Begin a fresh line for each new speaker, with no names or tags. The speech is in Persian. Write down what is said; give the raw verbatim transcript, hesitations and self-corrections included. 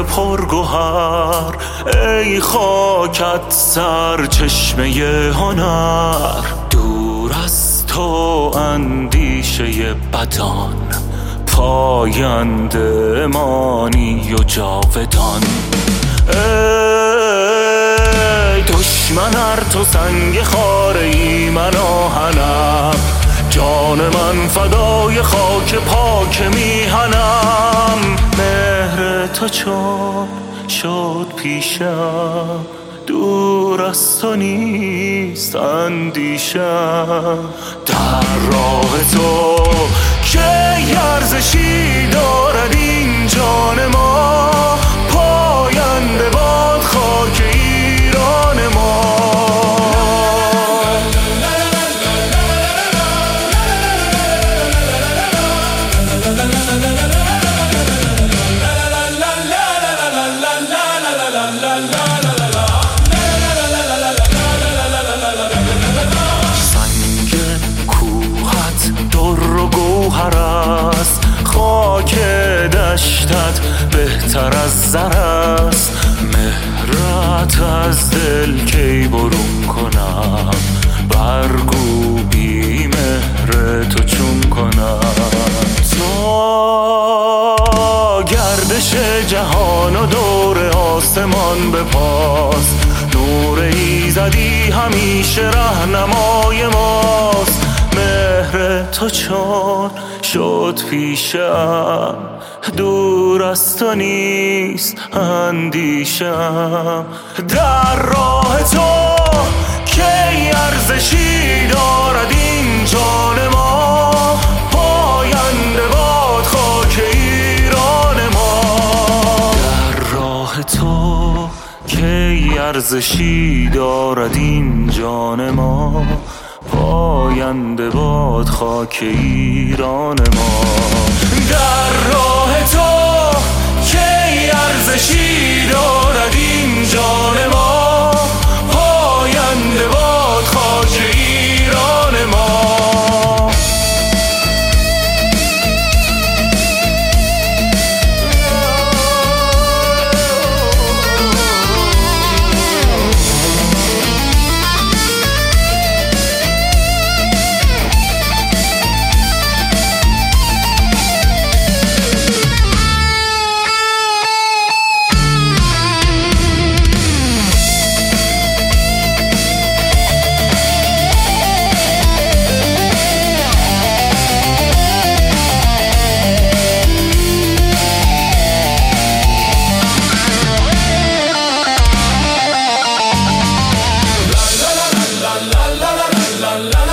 پرگوهر، ای خاکت سرچشمه هنر. دور از تو اندیشه بدان، پاینده مانی و جاودان. ای دشمن ار تو سنگ خاره ای من آهنم، جان من فدای خاک پاک میهنم. مهر تو چون شد پیشم، دور از تو نیست اندیشم. در راه تو که ارزشی دارد این جان ما، پاینده باد خاک ایران ما. سنگ کوهت در و گوهر است، خاک دشتت بهتر از زر است. مهرت از دل کی برون کنم، برگو بی مهر تو چون کنم. تا گردش جهان و دور آسمان بپاس، نور ایزدی همیشه رهنمای ماست. مهر تو چون شد پیشم، دور از تو نیست اندیشم. در راه تو کی ارزشی دارد این جان ما، پاینده باد خاک ایران ما. در راه تو کی ارزشی دارد این جان ما، پاینده باد خاک ایران ما. در راه تو کی ارزشی دارد این جان ما، پاینده باد خاک ایران ما. La la la